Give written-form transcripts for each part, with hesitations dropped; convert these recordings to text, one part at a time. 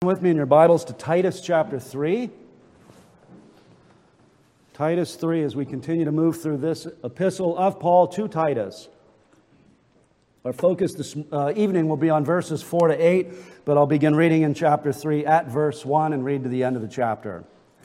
With me in your Bibles to Titus chapter 3. Titus 3, as we continue to move through this epistle of Paul to Titus. Our focus this evening will be on verses 4 to 8, but I'll begin reading in chapter 3 at verse 1 and read to the end of the chapter.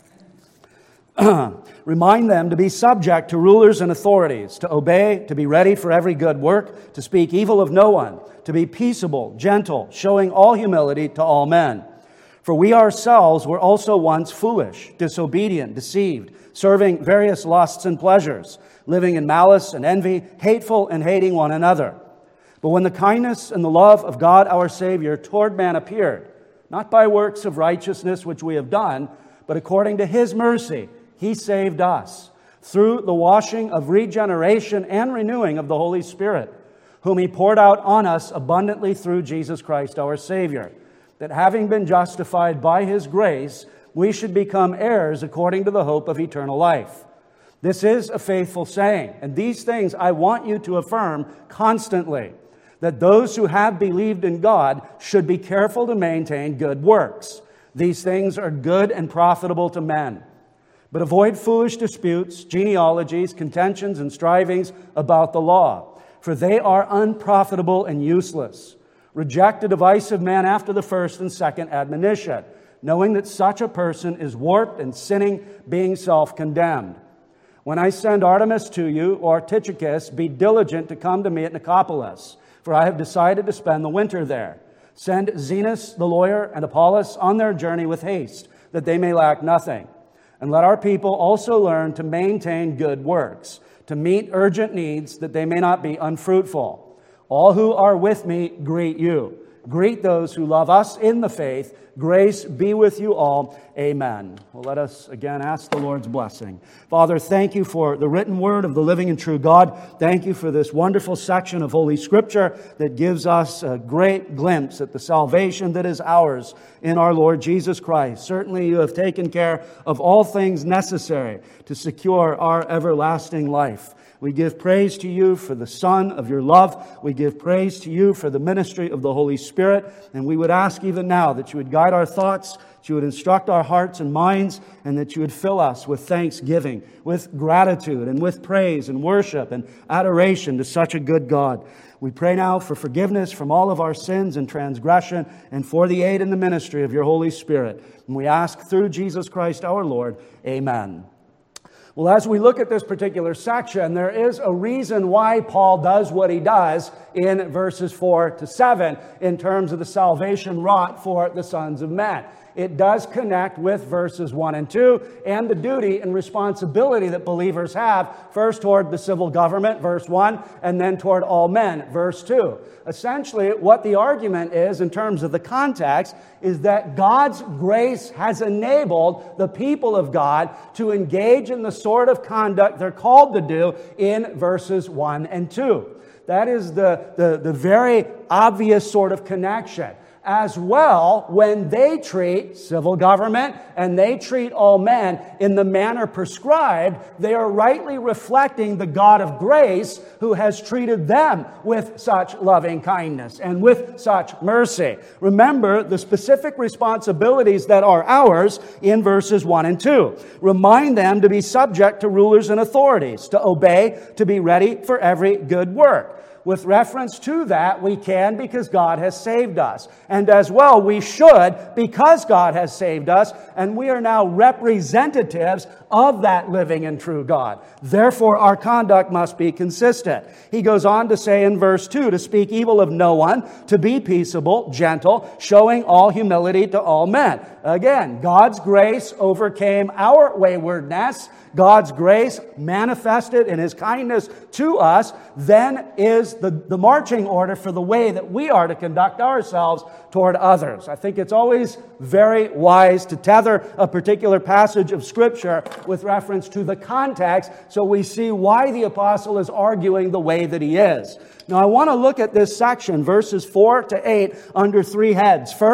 Remind them to be subject to rulers and authorities, to obey, to be ready for every good work, to speak evil of no one, to be peaceable, gentle, showing all humility to all men. For we ourselves were also once foolish, disobedient, deceived, serving various lusts and pleasures, living in malice and envy, hateful and hating one another. But when the kindness and the love of God our Savior toward man appeared, not by works of righteousness which we have done, but according to His mercy, He saved us, through the washing of regeneration and renewing of the Holy Spirit, whom He poured out on us abundantly through Jesus Christ our Savior, that having been justified by His grace, we should become heirs according to the hope of eternal life. This is a faithful saying, and these things I want you to affirm constantly, that those who have believed in God should be careful to maintain good works. These things are good and profitable to men. But avoid foolish disputes, genealogies, contentions, and strivings about the law, for they are unprofitable and useless. Reject the device of man after the first and second admonition, knowing that such a person is warped and sinning, being self-condemned. When I send Artemas to you, or Tychicus, be diligent to come to me at Nicopolis, for I have decided to spend the winter there. Send Zenas the lawyer and Apollos on their journey with haste, that they may lack nothing. And let our people also learn to maintain good works, to meet urgent needs, that they may not be unfruitful. All who are with me greet you. Greet those who love us in the faith. Grace be with you all. Amen. Well, let us again ask the Lord's blessing. Father, thank you for the written word of the living and true God. Thank you for this wonderful section of Holy Scripture that gives us a great glimpse at the salvation that is ours in our Lord Jesus Christ. Certainly you have taken care of all things necessary to secure our everlasting life. We give praise to you for the Son of your love. We give praise to you for the ministry of the Holy Spirit. And we would ask even now that you would guide our thoughts, that you would instruct our hearts and minds, and that you would fill us with thanksgiving, with gratitude, and with praise and worship and adoration to such a good God. We pray now for forgiveness from all of our sins and transgression, and for the aid in the ministry of your Holy Spirit. And we ask through Jesus Christ our Lord. Amen. Well, as we look at this particular section, there is a reason why Paul does what he does in verses 4 to 7 in terms of the salvation wrought for the sons of men. It does connect with verses 1 and 2 and the duty and responsibility that believers have, first toward the civil government, verse 1, and then toward all men, verse 2. Essentially, what the argument is in terms of the context is that God's grace has enabled the people of God to engage in the sort of conduct they're called to do in verses 1 and 2. That is the very obvious sort of connection. As well, when they treat civil government and they treat all men in the manner prescribed, they are rightly reflecting the God of grace who has treated them with such loving kindness and with such mercy. Remember the specific responsibilities that are ours in verses 1 and 2. Remind them to be subject to rulers and authorities, to obey, to be ready for every good work. With reference to that, we can because God has saved us. And as well, we should because God has saved us, and we are now representatives of that living and true God. Therefore, our conduct must be consistent. He goes on to say in verse 2, to speak evil of no one, to be peaceable, gentle, showing all humility to all men. Again, God's grace overcame our waywardness. God's grace manifested in His kindness to us then is the marching order for the way that we are to conduct ourselves toward others. I think it's always very wise to tether a particular passage of Scripture with reference to the context so we see why the apostle is arguing the way that he is. Now, I want to look at this section, verses 4 to 8, under three heads. First,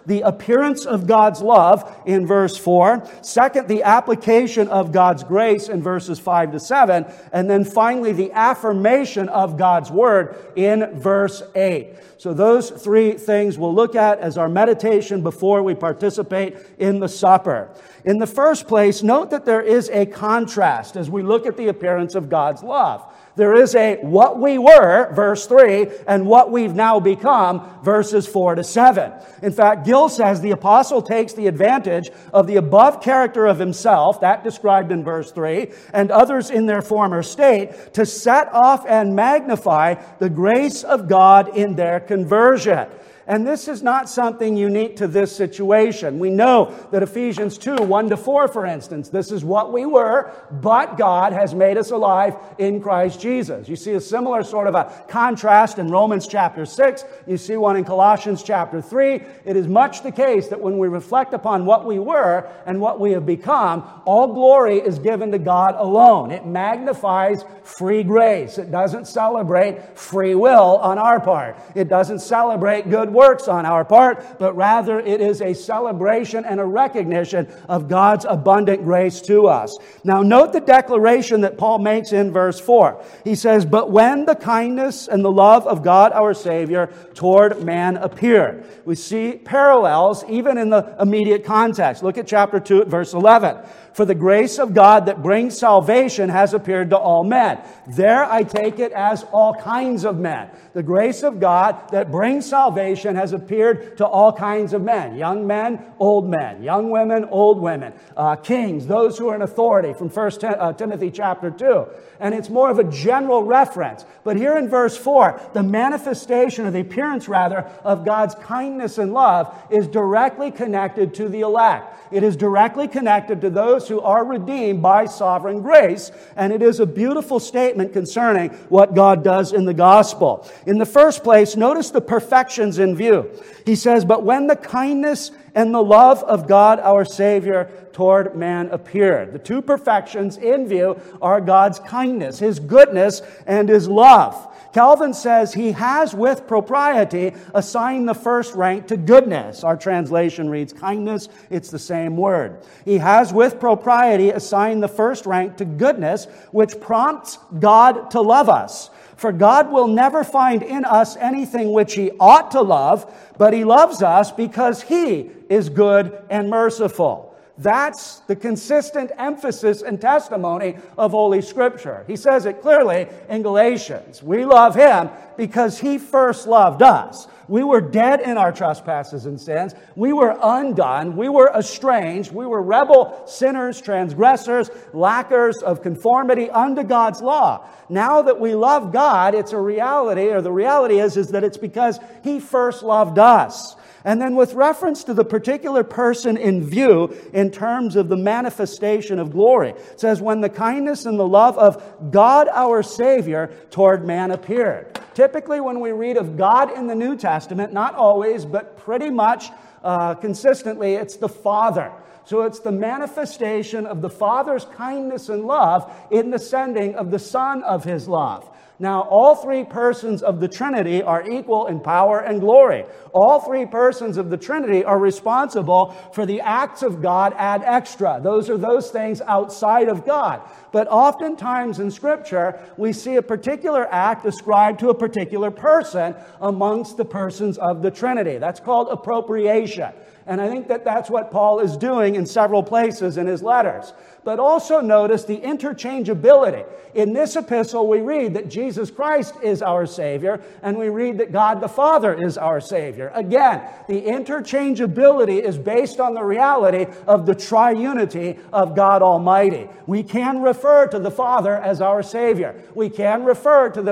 the appearance of God's love in verse 4. Second, the application of God's grace in verses 5 to 7. And then finally, the affirmation of God's word in verse 8. So those three things we'll look at as our meditation before we participate in the supper. In the first place, note that there is a contrast as we look at the appearance of God's love. There is a what we were, verse 3, and what we've now become, verses 4 to 7. In fact, Gill says the apostle takes the advantage of the above character of himself, that described in verse 3, and others in their former state, to set off and magnify the grace of God in their conversion. And this is not something unique to this situation. We know that Ephesians 2, 1 to 4, for instance, this is what we were, but God has made us alive in Christ Jesus. You see a similar sort of a contrast in Romans chapter 6. You see one in Colossians chapter 3. It is much the case that when we reflect upon what we were and what we have become, all glory is given to God alone. It magnifies free grace. It doesn't celebrate free will on our part. It doesn't celebrate good works on our part, but rather it is a celebration and a recognition of God's abundant grace to us. Now note the declaration that Paul makes in verse 4. He says, "But when the kindness and the love of God our Savior toward man appeared." We see parallels even in the immediate context. Look at chapter 2 at verse 11. "For the grace of God that brings salvation has appeared to all men." There I take it as all kinds of men. The grace of God that brings salvation has appeared to all kinds of men. Young men, old men. Young women, old women. Kings, those who are in authority from 1 Timothy chapter 2. And it's more of a general reference. But here in verse 4, the manifestation, or the appearance rather, of God's kindness and love is directly connected to the elect. It is directly connected to those who are redeemed by sovereign grace. And it is a beautiful statement concerning what God does in the gospel. In the first place, notice the perfections in view. He says, "But when the kindness and the love of God our Savior toward man appeared." The two perfections in view are God's kindness, His goodness, and His love. Calvin says he has with propriety assigned the first rank to goodness. Our translation reads kindness. It's the same word. He has with propriety assigned the first rank to goodness, which prompts God to love us. For God will never find in us anything which He ought to love, but He loves us because He is good and merciful. That's the consistent emphasis and testimony of Holy Scripture. He says it clearly in Galatians. We love Him because He first loved us. We were dead in our trespasses and sins. We were undone. We were estranged. We were rebel sinners, transgressors, lackers of conformity unto God's law. Now that we love God, it's a reality, or the reality is that it's because He first loved us. And then with reference to the particular person in view, in terms of the manifestation of glory, it says, "When the kindness and the love of God our Savior toward man appeared." Typically when we read of God in the New Testament, not always, but pretty much consistently, it's the Father. So it's the manifestation of the Father's kindness and love in the sending of the Son of His love. Now, all three persons of the Trinity are equal in power and glory. All three persons of the Trinity are responsible for the acts of God ad extra. Those are those things outside of God. But oftentimes in Scripture, we see a particular act ascribed to a particular person amongst the persons of the Trinity. That's called appropriation. And I think that that's what Paul is doing in several places in his letters. But also notice the interchangeability. In this epistle, we read that Jesus Christ is our Savior, and we read that God the Father is our Savior. Again, the interchangeability is based on the reality of the triunity of God Almighty. We can refer to the Father as our Savior. We can refer to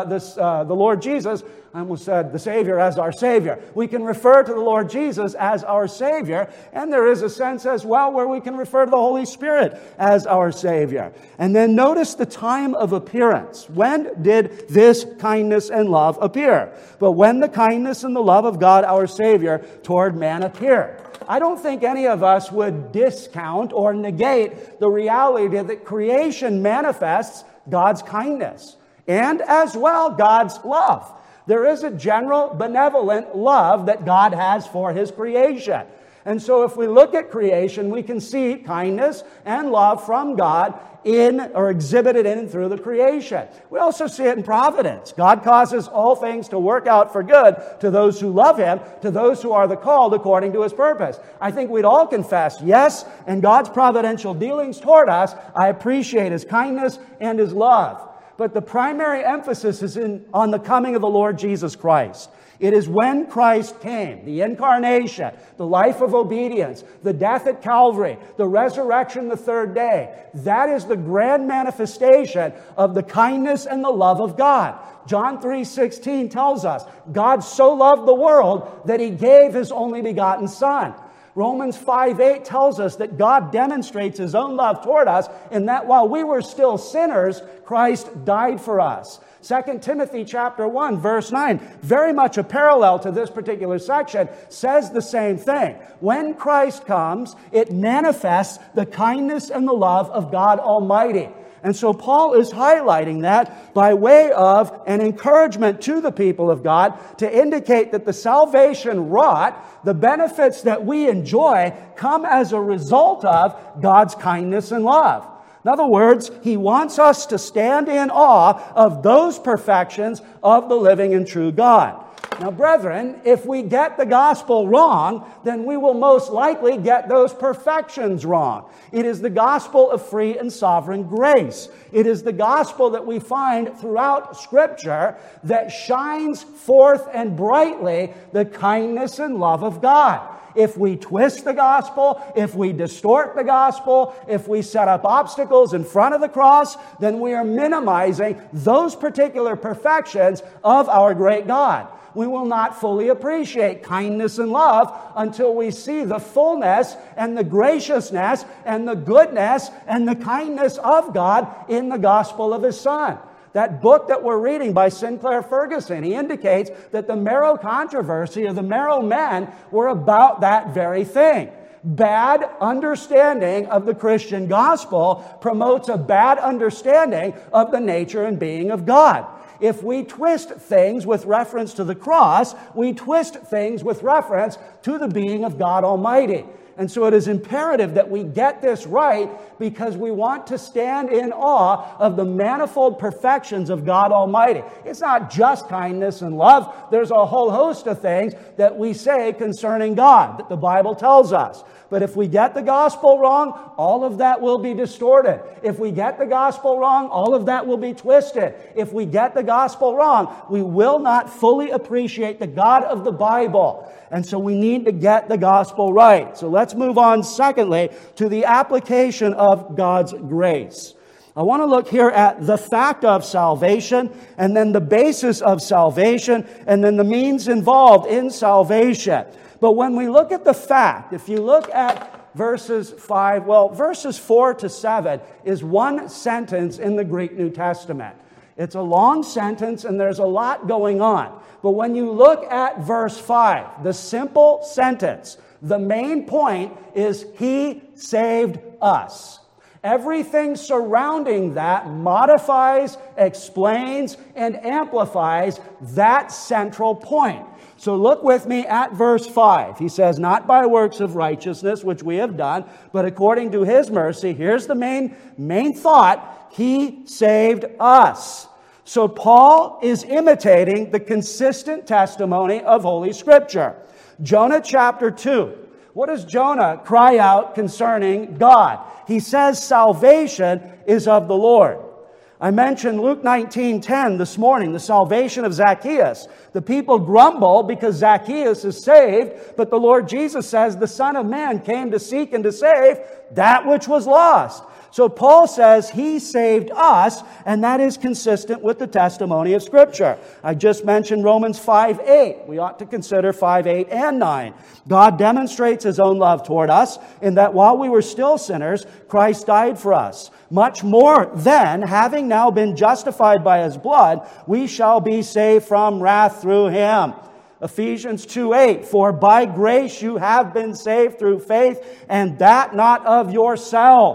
the Lord Jesus, I almost said the Savior, as our Savior. We can refer to the Lord Jesus as our Savior, and there is a sense as well where we can refer to the Holy Spirit as our Savior. And then notice the time of appearance. When did this kindness and love appear? But when the kindness and the love of God our Savior toward man appeared. I don't think any of us would discount or negate the reality that creation manifests God's kindness and as well God's love. There is a general benevolent love that God has for His creation. And so if we look at creation, we can see kindness and love from God in or exhibited in and through the creation. We also see it in providence. God causes all things to work out for good to those who love Him, to those who are the called according to His purpose. I think we'd all confess, yes, in God's providential dealings toward us, I appreciate His kindness and His love. But the primary emphasis is on the coming of the Lord Jesus Christ. It is when Christ came, the incarnation, the life of obedience, the death at Calvary, the resurrection the third day. That is the grand manifestation of the kindness and the love of God. John 3:16 tells us, God so loved the world that He gave His only begotten Son. Romans 5:8 tells us that God demonstrates His own love toward us in that while we were still sinners, Christ died for us. 2 Timothy chapter 1, verse 9, very much a parallel to this particular section, says the same thing. When Christ comes, it manifests the kindness and the love of God Almighty. And so Paul is highlighting that by way of an encouragement to the people of God to indicate that the salvation wrought, the benefits that we enjoy, come as a result of God's kindness and love. In other words, He wants us to stand in awe of those perfections of the living and true God. Now, brethren, if we get the gospel wrong, then we will most likely get those perfections wrong. It is the gospel of free and sovereign grace. It is the gospel that we find throughout Scripture that shines forth and brightly the kindness and love of God. If we twist the gospel, if we distort the gospel, if we set up obstacles in front of the cross, then we are minimizing those particular perfections of our great God. We will not fully appreciate kindness and love until we see the fullness and the graciousness and the goodness and the kindness of God in the gospel of His Son. That book that we're reading by Sinclair Ferguson, he indicates that the Marrow controversy or the Marrow men were about that very thing. Bad understanding of the Christian gospel promotes a bad understanding of the nature and being of God. If we twist things with reference to the cross, we twist things with reference to the being of God Almighty. And so it is imperative that we get this right because we want to stand in awe of the manifold perfections of God Almighty. It's not just kindness and love. There's a whole host of things that we say concerning God that the Bible tells us. But if we get the gospel wrong, all of that will be distorted. If we get the gospel wrong, all of that will be twisted. If we get the gospel wrong, we will not fully appreciate the God of the Bible. And so we need to get the gospel right. So let's move on, secondly, to the application of God's grace. I want to look here at the fact of salvation, and then the basis of salvation, and then the means involved in salvation. But when we look at the fact, if you look at verses 4 to 7 is one sentence in the Greek New Testament. It's a long sentence and there's a lot going on. But when you look at verse 5, the simple sentence, the main point is He saved us. Everything surrounding that modifies, explains, and amplifies that central point. So look with me at verse 5. He says, not by works of righteousness, which we have done, but according to His mercy. Here's the main thought. He saved us. So Paul is imitating the consistent testimony of Holy Scripture. Jonah chapter 2. What does Jonah cry out concerning God? He says salvation is of the Lord. I mentioned Luke 19:10 this morning, the salvation of Zacchaeus. The people grumble because Zacchaeus is saved, but the Lord Jesus says the Son of Man came to seek and to save that which was lost. So Paul says He saved us, and that is consistent with the testimony of Scripture. I just mentioned Romans 5:8. We ought to consider 5:8 and 9. God demonstrates His own love toward us in that while we were still sinners, Christ died for us. Much more then, having now been justified by His blood, we shall be saved from wrath through Him. Ephesians 2:8, for by grace you have been saved through faith, and that not of yourselves.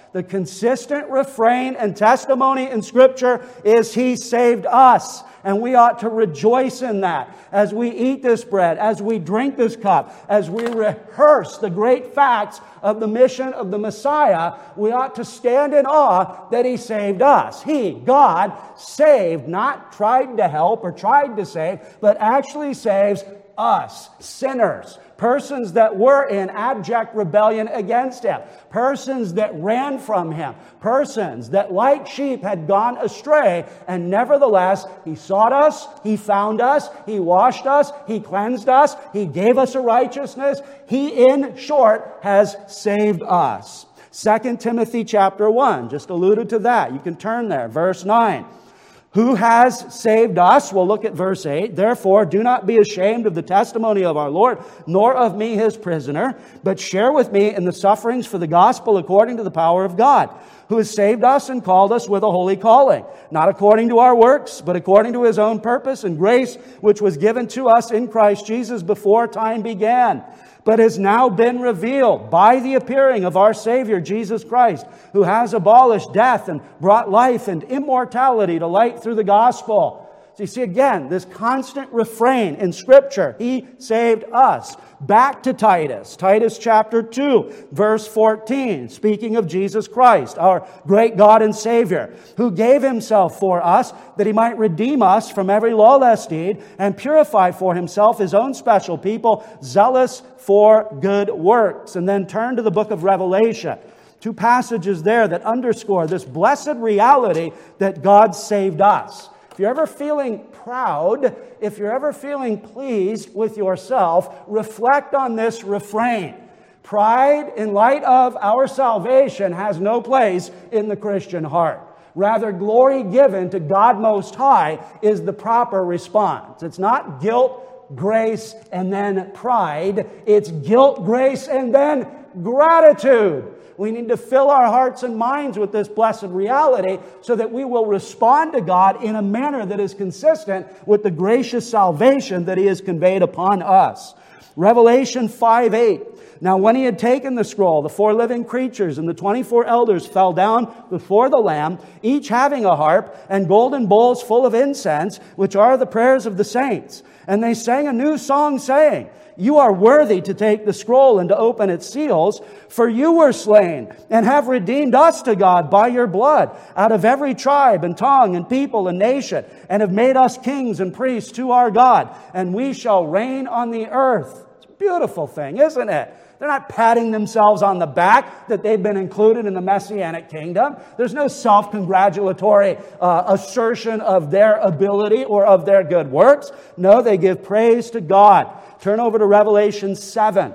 The consistent refrain and testimony in Scripture is He saved us. And we ought to rejoice in that as we eat this bread, as we drink this cup, as we rehearse the great facts of the mission of the Messiah. We ought to stand in awe that He saved us. He, God, saved, not tried to help or tried to save, but actually saves us, sinners, persons that were in abject rebellion against Him, persons that ran from Him, persons that like sheep had gone astray, and nevertheless He sought us, He found us, He washed us, He cleansed us, He gave us a righteousness. He, in short, has saved us. 2 Timothy chapter 1, just alluded to that. You can turn there, verse 9. Who has saved us? We'll look at verse 8. Therefore, do not be ashamed of the testimony of our Lord, nor of me his prisoner, but share with me in the sufferings for the gospel according to the power of God, who has saved us and called us with a holy calling, not according to our works, but according to His own purpose and grace, which was given to us in Christ Jesus before time began, but has now been revealed by the appearing of our Savior, Jesus Christ, who has abolished death and brought life and immortality to light through the gospel. So you see again, this constant refrain in Scripture, He saved us. Back to Titus. Titus chapter 2, verse 14, speaking of Jesus Christ, our great God and Savior, who gave Himself for us, that He might redeem us from every lawless deed and purify for Himself His own special people, zealous for good works. And then turn to the book of Revelation. Two passages there that underscore this blessed reality that God saved us. If you're ever feeling proud, if you're ever feeling pleased with yourself, reflect on this refrain. Pride, in light of our salvation, has no place in the Christian heart. Rather, glory given to God Most High is the proper response. It's not guilt, grace, and then pride. It's guilt, grace, and then gratitude. We need to fill our hearts and minds with this blessed reality so that we will respond to God in a manner that is consistent with the gracious salvation that He has conveyed upon us. Revelation 5:8. Now when He had taken the scroll, the 4 living creatures and the 24 elders fell down before the Lamb, each having a harp and golden bowls full of incense, which are the prayers of the saints. And they sang a new song, saying, You are worthy to take the scroll and to open its seals, for You were slain and have redeemed us to God by Your blood out of every tribe and tongue and people and nation, and have made us kings and priests to our God, and we shall reign on the earth. It's a beautiful thing, isn't it? They're not patting themselves on the back that they've been included in the Messianic kingdom. There's no self-congratulatory assertion of their ability or of their good works. No, they give praise to God. Turn over to Revelation 7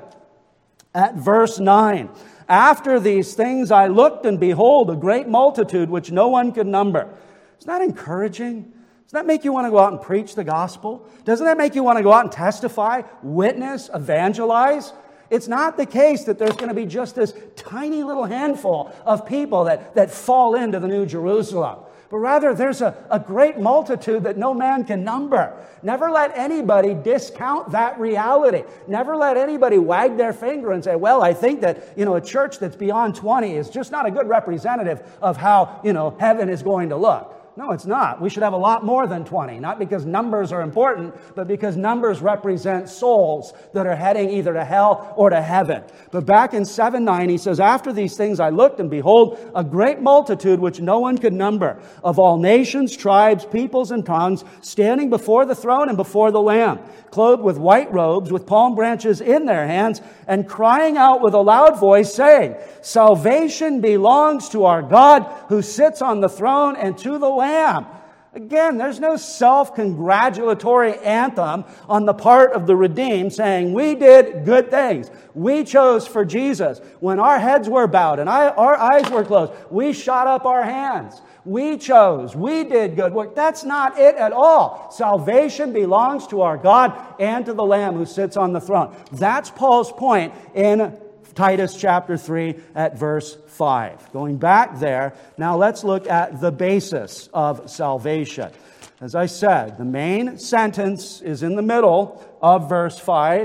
at verse 9. After these things I looked, and behold, a great multitude which no one could number. Isn't that encouraging? Doesn't that make you want to go out and preach the gospel? Doesn't that make you want to go out and testify, witness, evangelize? It's not the case that there's going to be just this tiny little handful of people that fall into the New Jerusalem. But rather, there's a great multitude that no man can number. Never let anybody discount that reality. Never let anybody wag their finger and say, well, I think that, a church that's beyond 20 is just not a good representative of how, heaven is going to look. No, it's not. We should have a lot more than 20, not because numbers are important, but because numbers represent souls that are heading either to hell or to heaven. But back in 7:9, he says, After these things I looked, and behold, a great multitude which no one could number, of all nations, tribes, peoples, and tongues, standing before the throne and before the Lamb, clothed with white robes, with palm branches in their hands, and crying out with a loud voice, saying, Salvation belongs to our God who sits on the throne and to the Lamb. Again, there's no self-congratulatory anthem on the part of the redeemed saying, we did good things. We chose for Jesus. When our heads were bowed and our eyes were closed, we shot up our hands. We chose. We did good work. That's not it at all. Salvation belongs to our God and to the Lamb who sits on the throne. That's Paul's point in Titus chapter 3 at verse 5. Going back there, now let's look at the basis of salvation. As I said, the main sentence is in the middle of verse 5.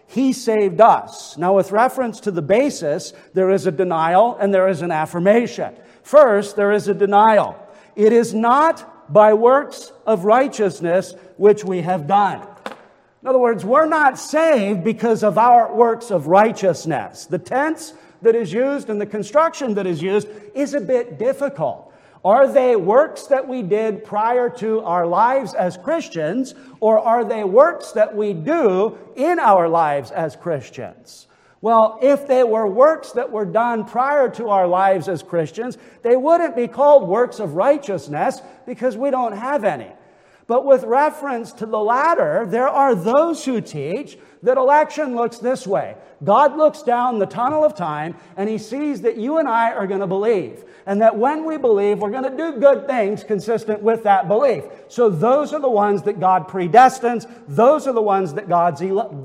He saved us. Now, with reference to the basis, there is a denial and there is an affirmation. First, there is a denial. It is not by works of righteousness which we have done. In other words, we're not saved because of our works of righteousness. The tense that is used and the construction that is used is a bit difficult. Are they works that we did prior to our lives as Christians, or are they works that we do in our lives as Christians? Well, if they were works that were done prior to our lives as Christians, they wouldn't be called works of righteousness because we don't have any. But with reference to the latter, there are those who teach that election looks this way. God looks down the tunnel of time and He sees that you and I are going to believe. And that when we believe, we're going to do good things consistent with that belief. So those are the ones that God predestines. Those are the ones that God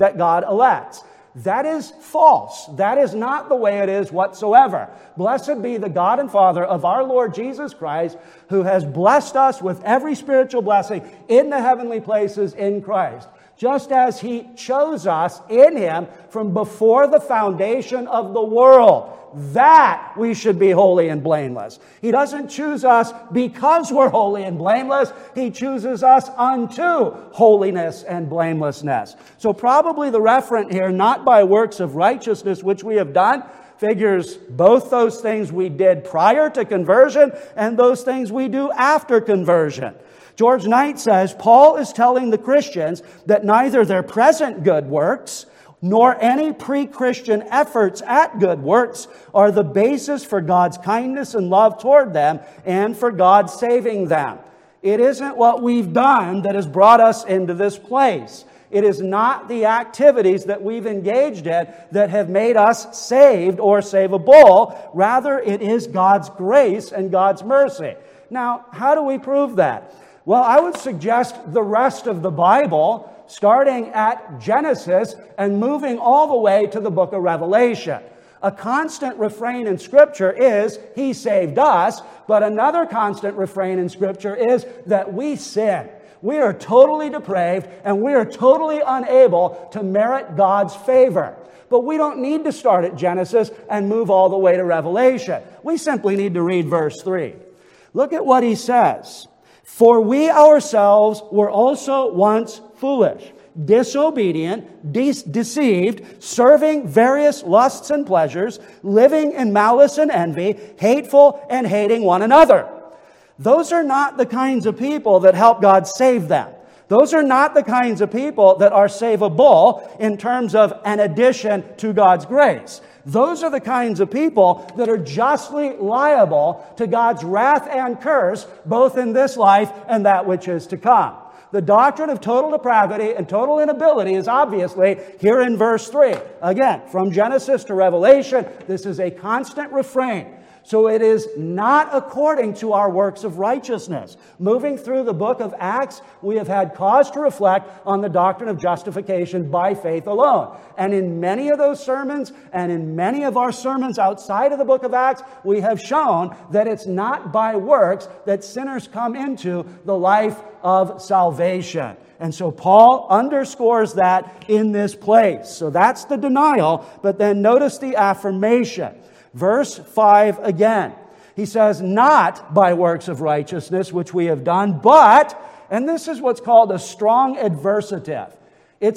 elects. That is false. That is not the way it is whatsoever. Blessed be the God and Father of our Lord Jesus Christ, who has blessed us with every spiritual blessing in the heavenly places in Christ, just as He chose us in Him from before the foundation of the world, that we should be holy and blameless. He doesn't choose us because we're holy and blameless. He chooses us unto holiness and blamelessness. So probably the referent here, not by works of righteousness which we have done, figures both those things we did prior to conversion and those things we do after conversion. George Knight says, Paul is telling the Christians that neither their present good works nor any pre-Christian efforts at good works are the basis for God's kindness and love toward them and for God saving them. It isn't what we've done that has brought us into this place. It is not the activities that we've engaged in that have made us saved or savable. Rather, it is God's grace and God's mercy. Now, how do we prove that? Well, I would suggest the rest of the Bible, starting at Genesis and moving all the way to the book of Revelation. A constant refrain in Scripture is, He saved us, but another constant refrain in Scripture is that we sin. We are totally depraved and we are totally unable to merit God's favor. But we don't need to start at Genesis and move all the way to Revelation. We simply need to read verse 3. Look at what he says. For we ourselves were also once foolish, disobedient, deceived, serving various lusts and pleasures, living in malice and envy, hateful and hating one another. Those are not the kinds of people that help God save them. Those are not the kinds of people that are savable in terms of an addition to God's grace. Those are the kinds of people that are justly liable to God's wrath and curse, both in this life and that which is to come. The doctrine of total depravity and total inability is obviously here in verse 3. Again, from Genesis to Revelation, this is a constant refrain. So it is not according to our works of righteousness. Moving through the book of Acts, we have had cause to reflect on the doctrine of justification by faith alone. And in many of those sermons, and in many of our sermons outside of the book of Acts, we have shown that it's not by works that sinners come into the life of salvation. And so Paul underscores that in this place. So that's the denial, but then notice the affirmation. Verse 5 again. He says, not by works of righteousness which we have done, but, and this is what's called a strong adversative. It's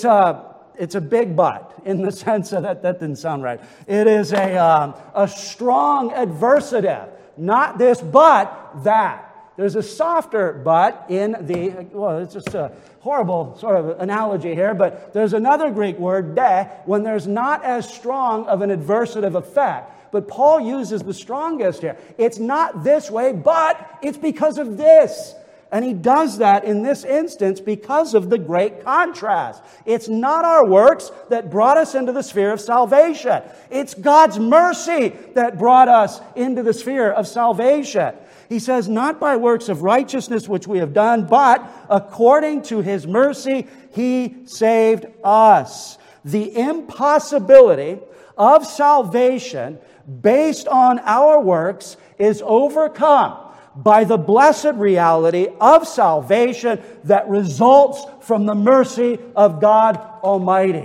a big but in the sense of that didn't sound right. It is a strong adversative. Not this, but that. There's a softer but in the, well, it's just a horrible sort of analogy here, but there's another Greek word, de, when there's not as strong of an adversative effect. But Paul uses the strongest here. It's not this way, but it's because of this. And he does that in this instance because of the great contrast. It's not our works that brought us into the sphere of salvation. It's God's mercy that brought us into the sphere of salvation. He says, not by works of righteousness which we have done, but according to His mercy, He saved us. The impossibility of salvation based on our works is overcome by the blessed reality of salvation that results from the mercy of God Almighty.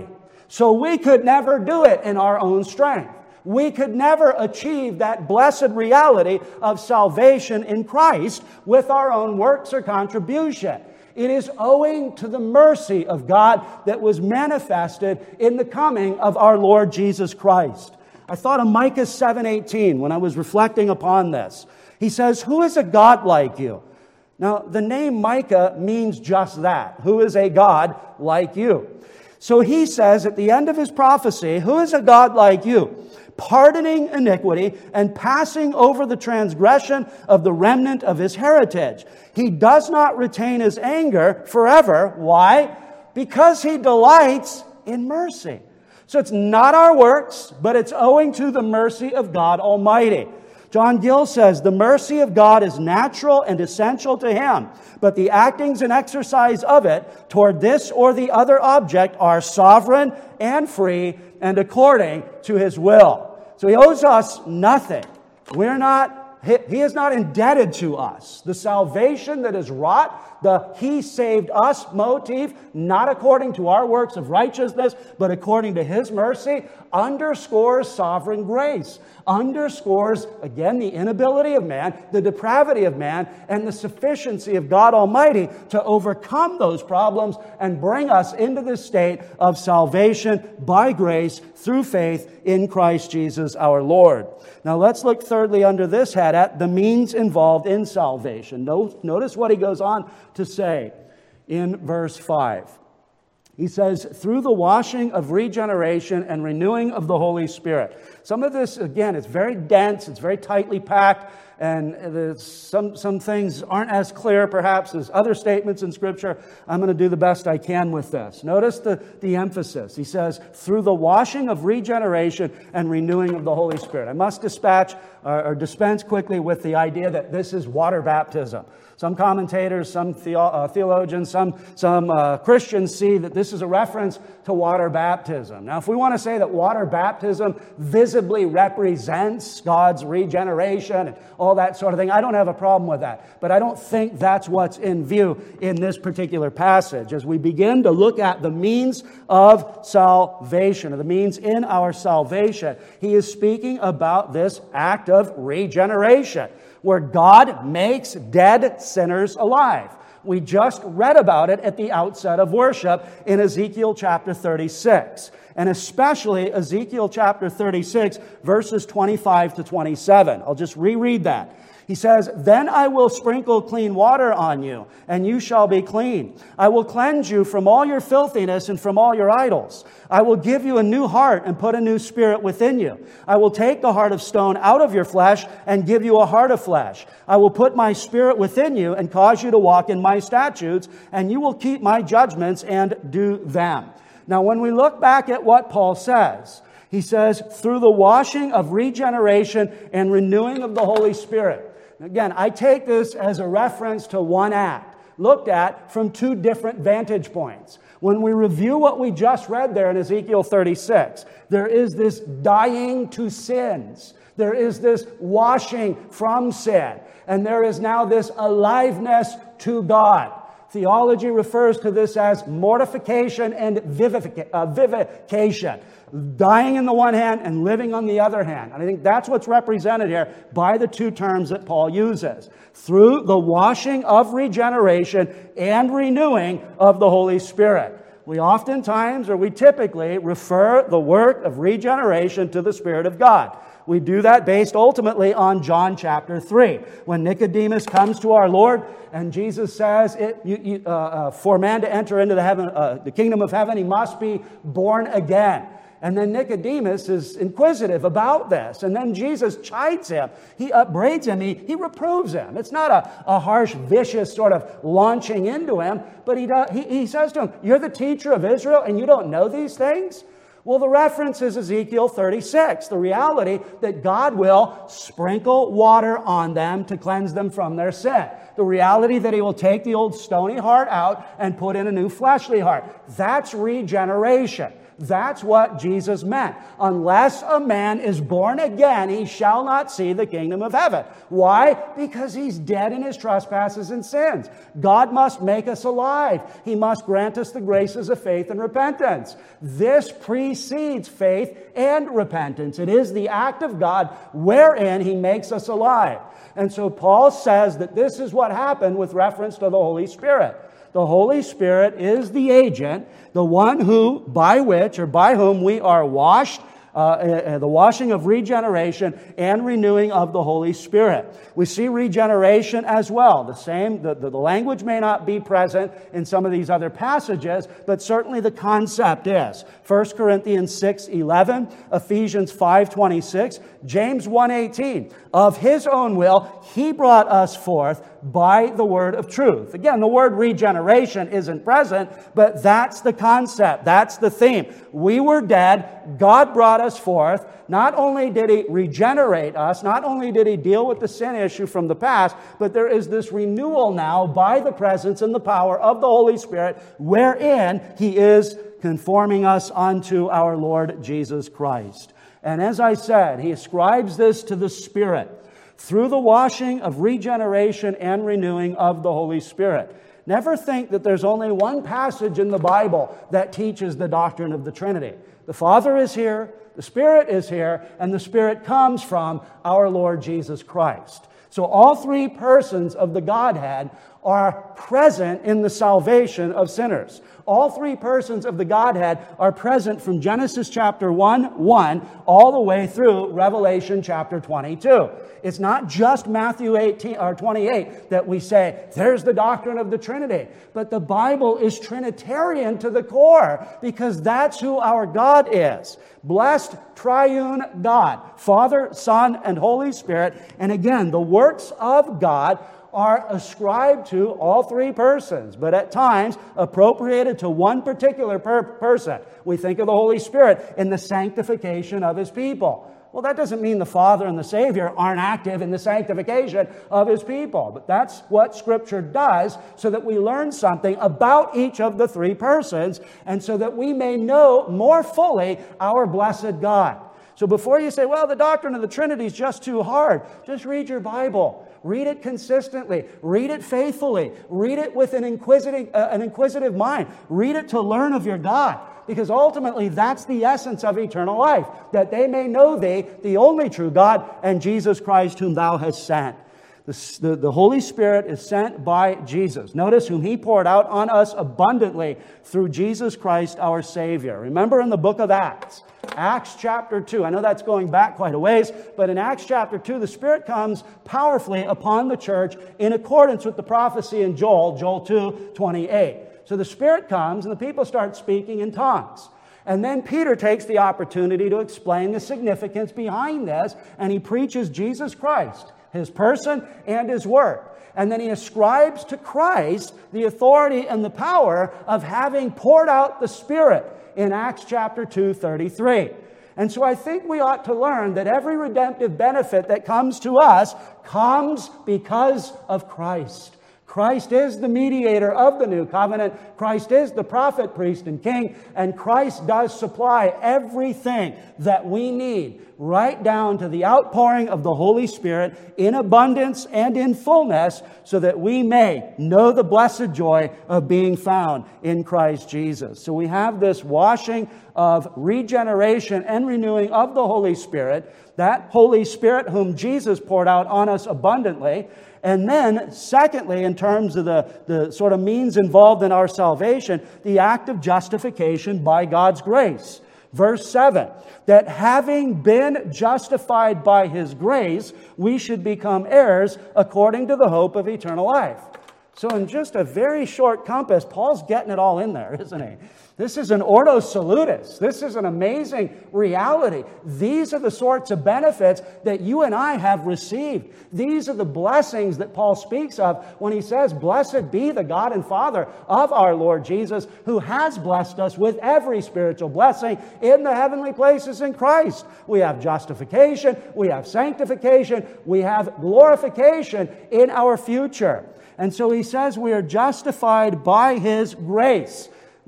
So we could never do it in our own strength. We could never achieve that blessed reality of salvation in Christ with our own works or contribution. It is owing to the mercy of God that was manifested in the coming of our Lord Jesus Christ. I thought of Micah 7:18 when I was reflecting upon this. He says, "Who is a God like you?" Now, the name Micah means just that. Who is a God like you? So he says at the end of his prophecy, "Who is a God like you, pardoning iniquity and passing over the transgression of the remnant of his heritage? He does not retain his anger forever." Why? Because he delights in mercy. So it's not our works, but it's owing to the mercy of God Almighty. John Gill says, "The mercy of God is natural and essential to him, but the actings and exercise of it toward this or the other object are sovereign and free and according to his will." So he owes us nothing. He is not indebted to us. The salvation that is wrought, the "he saved us" motif, not according to our works of righteousness, but according to his mercy, underscores sovereign grace, underscores, again, the inability of man, the depravity of man, and the sufficiency of God Almighty to overcome those problems and bring us into this state of salvation by grace through faith in Christ Jesus our Lord. Now let's look thirdly under this head at the means involved in salvation. Notice what he goes on to say in verse 5. He says, "Through the washing of regeneration and renewing of the Holy Spirit." Some of this, again, it's very dense, it's very tightly packed, and some things aren't as clear perhaps as other statements in Scripture. I'm going to do the best I can with this. Notice the emphasis. He says, "Through the washing of regeneration and renewing of the Holy Spirit." I must dispense quickly with the idea that this is water baptism. Some commentators, some theologians, some Christians see that this is a reference to water baptism. Now, if we want to say that water baptism visibly represents God's regeneration and all that sort of thing, I don't have a problem with that. But I don't think that's what's in view in this particular passage. As we begin to look at the means of salvation, or the means in our salvation, he is speaking about this act of regeneration, where God makes dead sinners alive. We just read about it at the outset of worship in Ezekiel chapter 36, and especially Ezekiel chapter 36, verses 25 to 27. I'll just reread that. He says, "Then I will sprinkle clean water on you, and you shall be clean. I will cleanse you from all your filthiness and from all your idols. I will give you a new heart and put a new spirit within you. I will take the heart of stone out of your flesh and give you a heart of flesh. I will put my spirit within you and cause you to walk in my statutes, and you will keep my judgments and do them." Now, when we look back at what Paul says, he says, "Through the washing of regeneration and renewing of the Holy Spirit." Again, I take this as a reference to one act, looked at from two different vantage points. When we review what we just read there in Ezekiel 36, there is this dying to sins. There is this washing from sin. And there is now this aliveness to God. Theology refers to this as mortification and vivification. Dying in the one hand and living on the other hand. And I think that's what's represented here by the two terms that Paul uses. Through the washing of regeneration and renewing of the Holy Spirit. We typically refer the work of regeneration to the Spirit of God. We do that based ultimately on John chapter 3. When Nicodemus comes to our Lord and Jesus says, for man to enter into the kingdom of heaven, he must be born again. And then Nicodemus is inquisitive about this. And then Jesus chides him. He upbraids him. He reproves him. It's not a harsh, vicious sort of launching into him. But he says to him, "You're the teacher of Israel and you don't know these things?" Well, the reference is Ezekiel 36, the reality that God will sprinkle water on them to cleanse them from their sin. The reality that he will take the old stony heart out and put in a new fleshly heart. That's regeneration. That's what Jesus meant. Unless a man is born again, he shall not see the kingdom of heaven. Why? Because he's dead in his trespasses and sins. God must make us alive. He must grant us the graces of faith and repentance. This precedes faith and repentance. It is the act of God wherein he makes us alive. And so Paul says that this is what happened with reference to the Holy Spirit. The Holy Spirit is the agent, the one who, by whom we are washed, the washing of regeneration and renewing of the Holy Spirit. We see regeneration as well. The language may not be present in some of these other passages, but certainly the concept is. 1 Corinthians 6:11, Ephesians 5:26, James 1:18. Of his own will, he brought us forth by the word of truth. Again, the word regeneration isn't present, but that's the concept. That's the theme. We were dead. God brought us forth. Not only did he regenerate us, not only did he deal with the sin issue from the past, but there is this renewal now by the presence and the power of the Holy Spirit, wherein he is conforming us unto our Lord Jesus Christ. And as I said, he ascribes this to the Spirit through the washing of regeneration and renewing of the Holy Spirit. Never think that there's only one passage in the Bible that teaches the doctrine of the Trinity. The Father is here, the Spirit is here, and the Spirit comes from our Lord Jesus Christ. So all three persons of the Godhead are present in the salvation of sinners. All three persons of the Godhead are present from Genesis chapter 1 all the way through Revelation chapter 22. It's not just Matthew 18 or 28 that we say, there's the doctrine of the Trinity. But the Bible is Trinitarian to the core because that's who our God is. Blessed triune God, Father, Son, and Holy Spirit. And again, the works of God are ascribed to all three persons, but at times appropriated to one particular person. We think of the Holy Spirit in the sanctification of his people. Well, that doesn't mean the Father and the Savior aren't active in the sanctification of his people, but that's what Scripture does so that we learn something about each of the three persons and so that we may know more fully our blessed God. So before you say, well, the doctrine of the Trinity is just too hard, just read your Bible. Read it consistently. Read it faithfully. Read it with an inquisitive mind. Read it to learn of your God. Because ultimately, that's the essence of eternal life. That they may know thee, the only true God, and Jesus Christ whom thou hast sent. The Holy Spirit is sent by Jesus. Notice whom he poured out on us abundantly through Jesus Christ our Savior. Remember in the book of Acts chapter 2. I know that's going back quite a ways, but in Acts chapter 2, the Spirit comes powerfully upon the church in accordance with the prophecy in Joel 2:28. So the Spirit comes and the people start speaking in tongues. And then Peter takes the opportunity to explain the significance behind this, and he preaches Jesus Christ, his person and his work. And then he ascribes to Christ the authority and the power of having poured out the Spirit in Acts chapter 2:33. And so I think we ought to learn that every redemptive benefit that comes to us comes because of Christ. Christ is the mediator of the new covenant. Christ is the prophet, priest, and king. And Christ does supply everything that we need, right down to the outpouring of the Holy Spirit in abundance and in fullness, so that we may know the blessed joy of being found in Christ Jesus. So we have this washing of regeneration and renewing of the Holy Spirit, that Holy Spirit whom Jesus poured out on us abundantly. And then, secondly, in terms of the sort of means involved in our salvation, the act of justification by God's grace. Verse 7, that having been justified by His grace, we should become heirs according to the hope of eternal life. So in just a very short compass, Paul's getting it all in there, isn't he? This is an ordo salutis. This is an amazing reality. These are the sorts of benefits that you and I have received. These are the blessings that Paul speaks of when he says, "Blessed be the God and Father of our Lord Jesus, who has blessed us with every spiritual blessing in the heavenly places in Christ." We have justification, we have sanctification, we have glorification in our future. And so he says we are justified by His grace.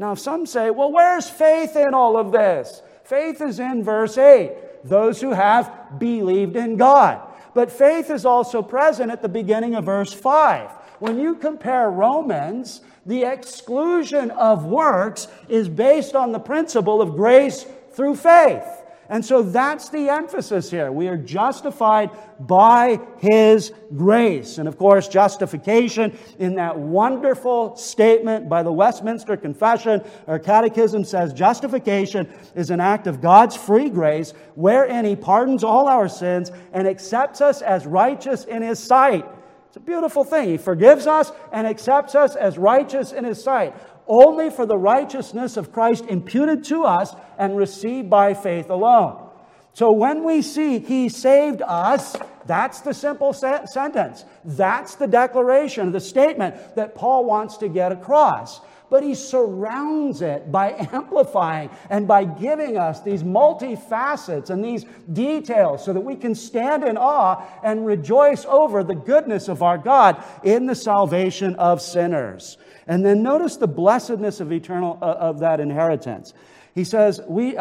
Now, some say, well, where's faith in all of this? Faith is in verse 8. Those who have believed in God. But faith is also present at the beginning of verse 5. When you compare Romans, the exclusion of works is based on the principle of grace through faith. And so that's the emphasis here. We are justified by His grace. And of course, justification in that wonderful statement by the Westminster Confession or Catechism says, justification is an act of God's free grace wherein He pardons all our sins and accepts us as righteous in His sight. It's a beautiful thing. He forgives us and accepts us as righteous in His sight, only for the righteousness of Christ imputed to us and received by faith alone. So when we see He saved us, that's the simple sentence. That's the declaration, the statement that Paul wants to get across. But he surrounds it by amplifying and by giving us these multifacets and these details so that we can stand in awe and rejoice over the goodness of our God in the salvation of sinners. And then notice the blessedness of that inheritance. He says, we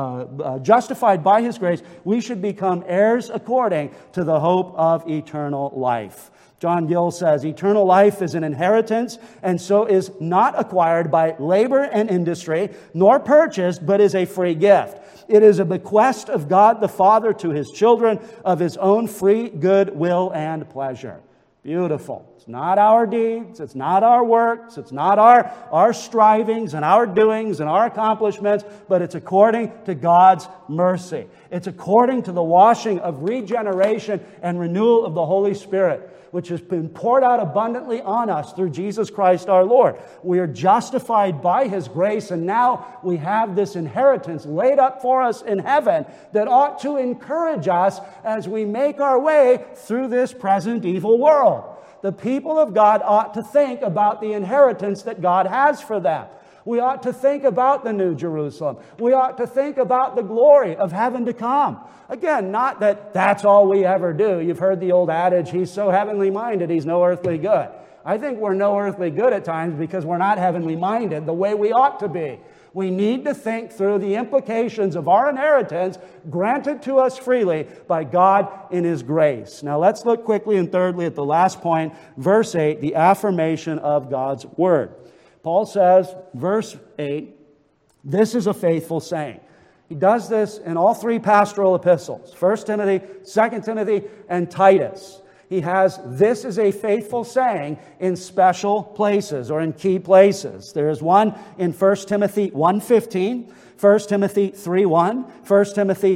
justified by His grace, we should become heirs according to the hope of eternal life. John Gill says, eternal life is an inheritance and so is not acquired by labor and industry, nor purchased, but is a free gift. It is a bequest of God the Father to His children of His own free good will and pleasure. Beautiful. It's not our deeds, it's not our works, it's not our strivings and our doings and our accomplishments, but it's according to God's mercy. It's according to the washing of regeneration and renewal of the Holy Spirit, which has been poured out abundantly on us through Jesus Christ our Lord. We are justified by His grace, and now we have this inheritance laid up for us in heaven that ought to encourage us as we make our way through this present evil world. The people of God ought to think about the inheritance that God has for them. We ought to think about the New Jerusalem. We ought to think about the glory of heaven to come. Again, not that that's all we ever do. You've heard the old adage, he's so heavenly minded, he's no earthly good. I think we're no earthly good at times because we're not heavenly minded the way we ought to be. We need to think through the implications of our inheritance granted to us freely by God in His grace. Now let's look quickly and thirdly at the last point, verse 8, the affirmation of God's Word. Paul says, verse 8, this is a faithful saying. He does this in all three pastoral epistles, 1 Timothy, 2 Timothy, and Titus. He has, this is a faithful saying in special places or in key places. There is one in 1 Timothy 1:15, 1 Timothy 3:1, 1 Timothy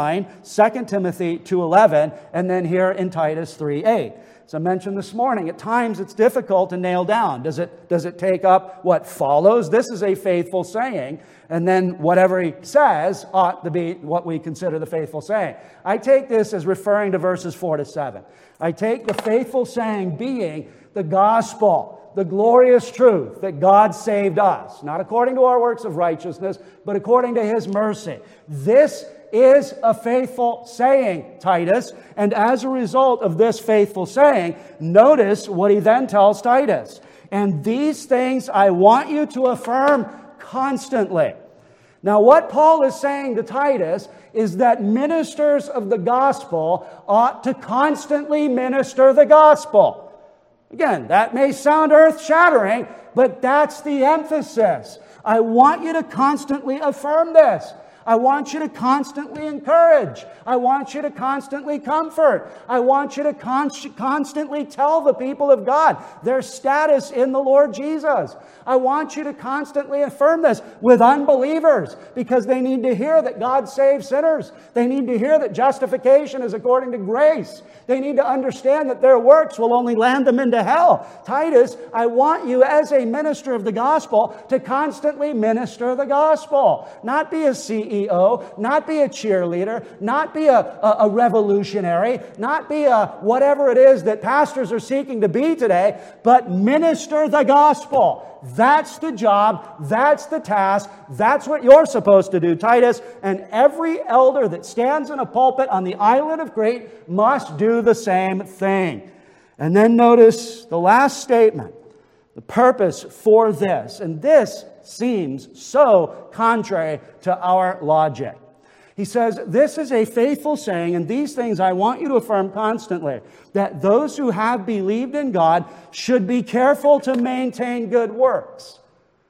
4:9, 2 Timothy 2:11, and then here in Titus 3:8. As I mentioned this morning, at times it's difficult to nail down. Does it take up what follows? This is a faithful saying. And then whatever he says ought to be what we consider the faithful saying. I take this as referring to verses 4 to 7. I take the faithful saying being the gospel, the glorious truth that God saved us, not according to our works of righteousness, but according to His mercy. This is a faithful saying, Titus. And as a result of this faithful saying, notice what he then tells Titus. And these things I want you to affirm constantly. Now, what Paul is saying to Titus is that ministers of the gospel ought to constantly minister the gospel. Again, that may sound earth-shattering, but that's the emphasis. I want you to constantly affirm this. I want you to constantly encourage. I want you to constantly comfort. I want you to constantly tell the people of God their status in the Lord Jesus. I want you to constantly affirm this with unbelievers because they need to hear that God saves sinners. They need to hear that justification is according to grace. They need to understand that their works will only land them into hell. Titus, I want you as a minister of the gospel to constantly minister the gospel. Not be a CEO, not be a cheerleader, not be a revolutionary, not be a whatever it is that pastors are seeking to be today, but minister the gospel. That's the job, that's the task, that's what you're supposed to do, Titus. And every elder that stands in a pulpit on the island of Crete must do the same thing. And then notice the last statement. The purpose for this, and this seems so contrary to our logic. He says, this is a faithful saying, and these things I want you to affirm constantly, that those who have believed in God should be careful to maintain good works.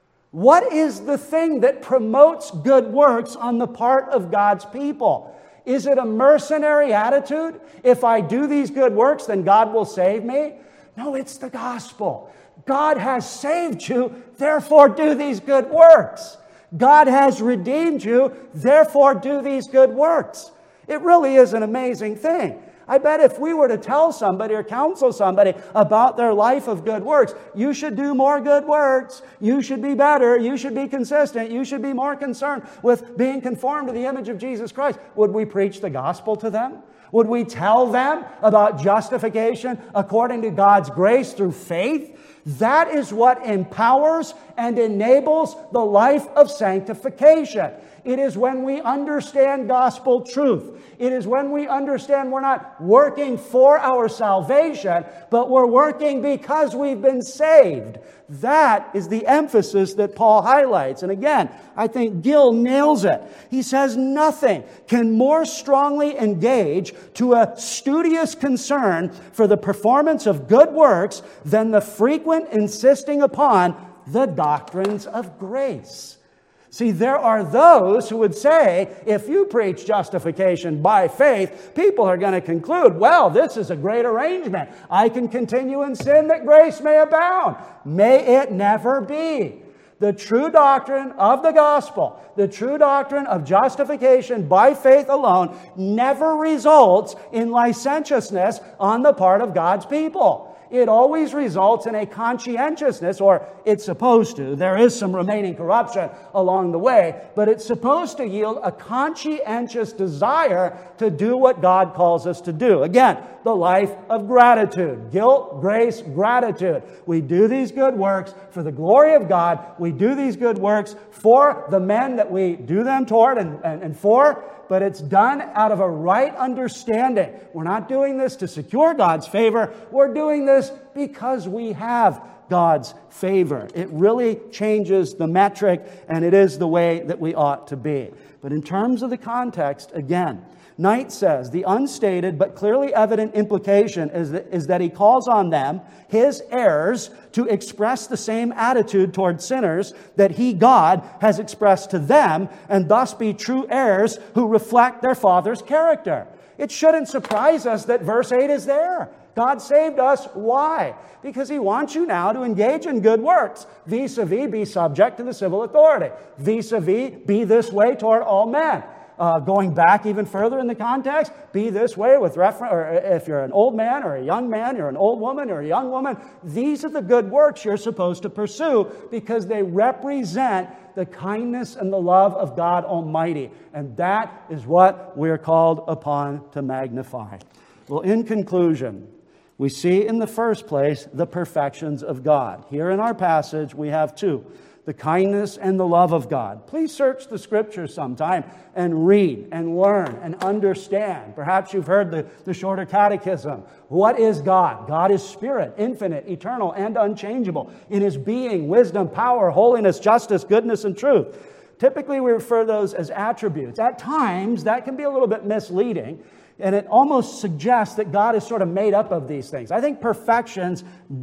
What is the thing that promotes good works on the part of God's people? Is it a mercenary attitude? If I do these good works, then God will save me? No, it's the gospel. God has saved you, therefore do these good works. God has redeemed you, therefore do these good works. It really is an amazing thing. I bet if we were to tell somebody or counsel somebody about their life of good works, you should do more good works, you should be better, you should be consistent, you should be more concerned with being conformed to the image of Jesus Christ. Would we preach the gospel to them? Would we tell them about justification according to God's grace through faith? That is what empowers and enables the life of sanctification. It is when we understand gospel truth. It is when we understand we're not working for our salvation, but we're working because we've been saved. That is the emphasis that Paul highlights. And again, I think Gill nails it. He says nothing can more strongly engage to a studious concern for the performance of good works than the frequent insisting upon the doctrines of grace. See, there are those who would say, if you preach justification by faith, people are going to conclude, well, this is a great arrangement. I can continue in sin that grace may abound. May it never be. The true doctrine of the gospel, the true doctrine of justification by faith alone, never results in licentiousness on the part of God's people. It always results in a conscientiousness, or it's supposed to. There is some remaining corruption along the way, but it's supposed to yield a conscientious desire to do what God calls us to do. Again, the life of gratitude. Guilt, grace, gratitude. We do these good works for the glory of God. We do these good works for the men that we do them toward and for, but it's done out of a right understanding. We're not doing this to secure God's favor. We're doing this because we have God's favor. It really changes the metric, and it is the way that we ought to be. But in terms of the context, again, Knight says, the unstated but clearly evident implication is that he calls on them, his heirs, to express the same attitude toward sinners that he, God, has expressed to them, and thus be true heirs who reflect their Father's character. It shouldn't surprise us that verse 8 is there. God saved us. Why? Because He wants you now to engage in good works. Vis-a-vis, be subject to the civil authority. Vis-a-vis, be this way toward all men. Going back even further in the context, be this way with reference, or if you're an old man or a young man, you're an old woman or a young woman, these are the good works you're supposed to pursue because they represent the kindness and the love of God Almighty. And that is what we're called upon to magnify. Well, in conclusion, we see in the first place the perfections of God. Here in our passage, we have two. The kindness and the love of God. Please search the Scriptures sometime and read and learn and understand. Perhaps you've heard the shorter catechism. What is God? God is spirit, infinite, eternal, and unchangeable in His being, wisdom, power, holiness, justice, goodness, and truth. Typically, we refer those as attributes. At times, that can be a little bit misleading, and it almost suggests that God is sort of made up of these things. I think perfections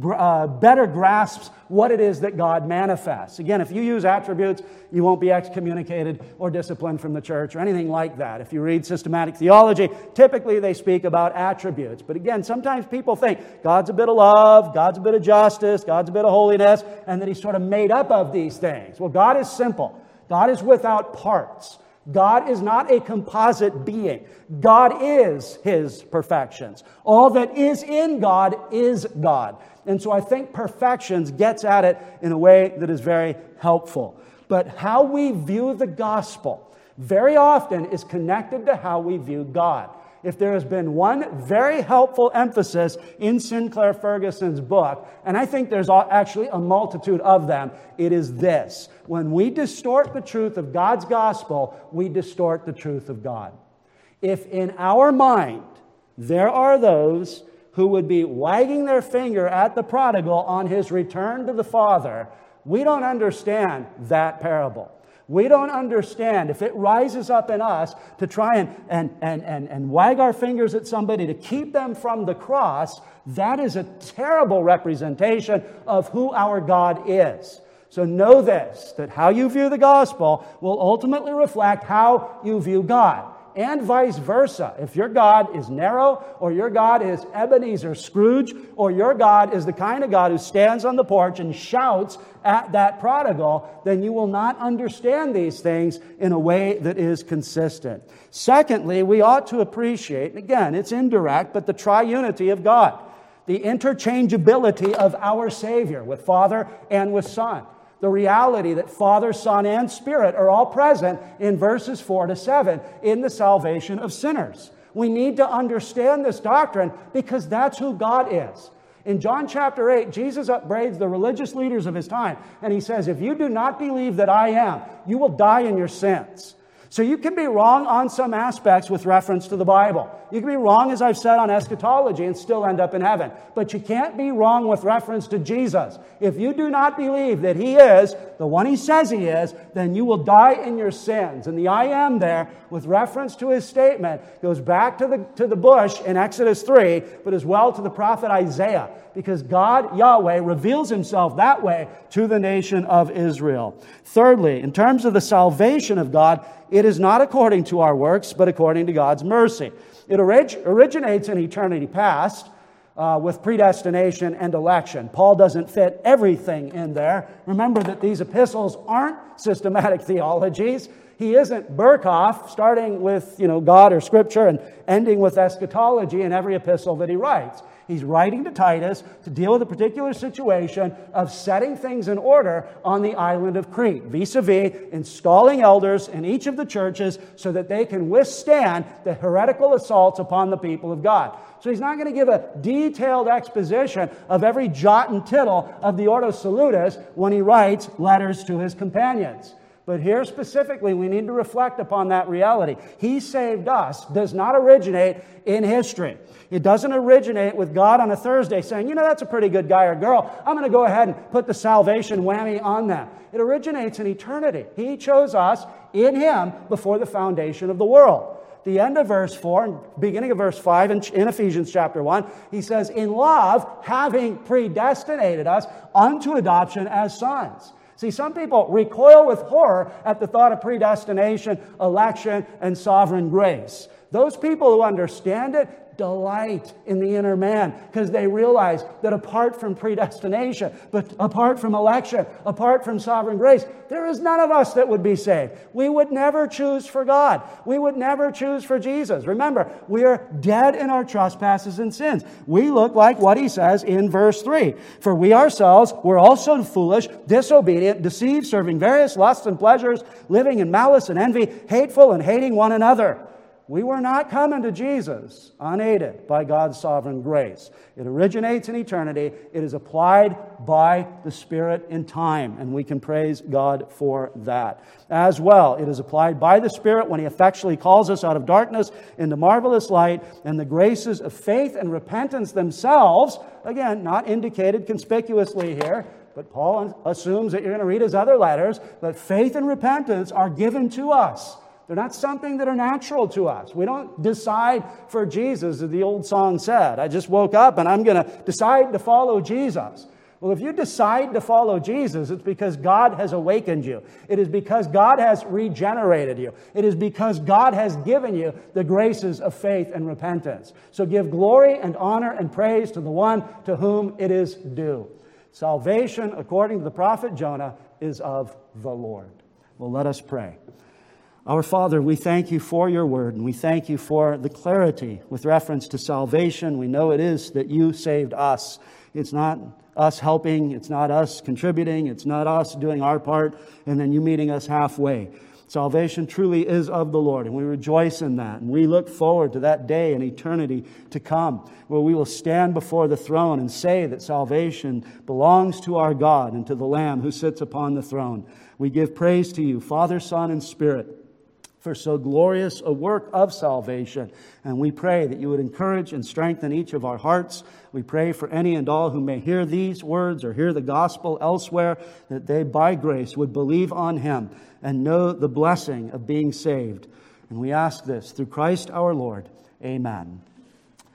better grasps what it is that God manifests. Again, if you use attributes, you won't be excommunicated or disciplined from the church or anything like that. If you read systematic theology, typically they speak about attributes. But again, sometimes people think God's a bit of love, God's a bit of justice, God's a bit of holiness, and that He's sort of made up of these things. Well, God is simple. God is without parts. God is not a composite being. God is His perfections. All that is in God is God. And so I think perfections gets at it in a way that is very helpful. But how we view the gospel very often is connected to how we view God. If there has been one very helpful emphasis in Sinclair Ferguson's book, and I think there's actually a multitude of them, it is this. When we distort the truth of God's gospel, we distort the truth of God. If in our mind there are those who would be wagging their finger at the prodigal on his return to the Father, we don't understand that parable. We don't understand if it rises up in us to try and wag our fingers at somebody to keep them from the cross. That is a terrible representation of who our God is. So know this, that how you view the gospel will ultimately reflect how you view God. And vice versa. If your God is narrow, or your God is Ebenezer Scrooge, or your God is the kind of God who stands on the porch and shouts at that prodigal, then you will not understand these things in a way that is consistent. Secondly, we ought to appreciate, and again, it's indirect, but the triunity of God, the interchangeability of our Savior with Father and with Son. The reality that Father, Son, and Spirit are all present in verses 4 to 7 in the salvation of sinners. We need to understand this doctrine because that's who God is. In John chapter 8, Jesus upbraids the religious leaders of his time, and he says, if you do not believe that I am, you will die in your sins. So you can be wrong on some aspects with reference to the Bible. You can be wrong, as I've said, on eschatology and still end up in heaven. But you can't be wrong with reference to Jesus. If you do not believe that He is the one He says He is, then you will die in your sins. And the I am there, with reference to His statement, goes back to the bush in Exodus 3, but as well to the prophet Isaiah. Because God, Yahweh, reveals Himself that way to the nation of Israel. Thirdly, in terms of the salvation of God, it is not according to our works, but according to God's mercy. It originates in eternity past with predestination and election. Paul doesn't fit everything in there. Remember that these epistles aren't systematic theologies. He isn't Berkhoff, starting with God or Scripture and ending with eschatology in every epistle that he writes. He's writing to Titus to deal with a particular situation of setting things in order on the island of Crete, vis-a-vis installing elders in each of the churches so that they can withstand the heretical assaults upon the people of God. So he's not going to give a detailed exposition of every jot and tittle of the Ordo Salutis when he writes letters to his companions. But here specifically, we need to reflect upon that reality. He saved us does not originate in history. It doesn't originate with God on a Thursday saying, that's a pretty good guy or girl. I'm going to go ahead and put the salvation whammy on them. It originates in eternity. He chose us in Him before the foundation of the world. The end of verse 4 and beginning of verse 5 in Ephesians chapter 1, he says, in love, having predestinated us unto adoption as sons. See, some people recoil with horror at the thought of predestination, election, and sovereign grace. Those people who understand it delight in the inner man because they realize that apart from predestination, but apart from election, apart from sovereign grace, there is none of us that would be saved. We would never choose for God. We would never choose for Jesus. Remember, we are dead in our trespasses and sins. We look like what he says in verse 3. For we ourselves were also foolish, disobedient, deceived, serving various lusts and pleasures, living in malice and envy, hateful and hating one another. We were not coming to Jesus unaided by God's sovereign grace. It originates in eternity. It is applied by the Spirit in time, and we can praise God for that. As well, it is applied by the Spirit when He effectually calls us out of darkness into marvelous light, and the graces of faith and repentance themselves, again, not indicated conspicuously here, but Paul assumes that you're going to read his other letters, but faith and repentance are given to us. They're not something that are natural to us. We don't decide for Jesus, as the old song said. I just woke up and I'm going to decide to follow Jesus. Well, if you decide to follow Jesus, it's because God has awakened you. It is because God has regenerated you. It is because God has given you the graces of faith and repentance. So give glory and honor and praise to the one to whom it is due. Salvation, according to the prophet Jonah, is of the Lord. Well, let us pray. Our Father, we thank You for Your word, and we thank You for the clarity with reference to salvation. We know it is that You saved us. It's not us helping, it's not us contributing, it's not us doing our part, and then You meeting us halfway. Salvation truly is of the Lord, and we rejoice in that. And we look forward to that day in eternity to come, where we will stand before the throne and say that salvation belongs to our God and to the Lamb who sits upon the throne. We give praise to You, Father, Son, and Spirit, for so glorious a work of salvation. And we pray that you would encourage and strengthen each of our hearts. We pray for any and all who may hear these words or hear the gospel elsewhere, that they by grace would believe on Him and know the blessing of being saved. And we ask this through Christ our Lord. Amen.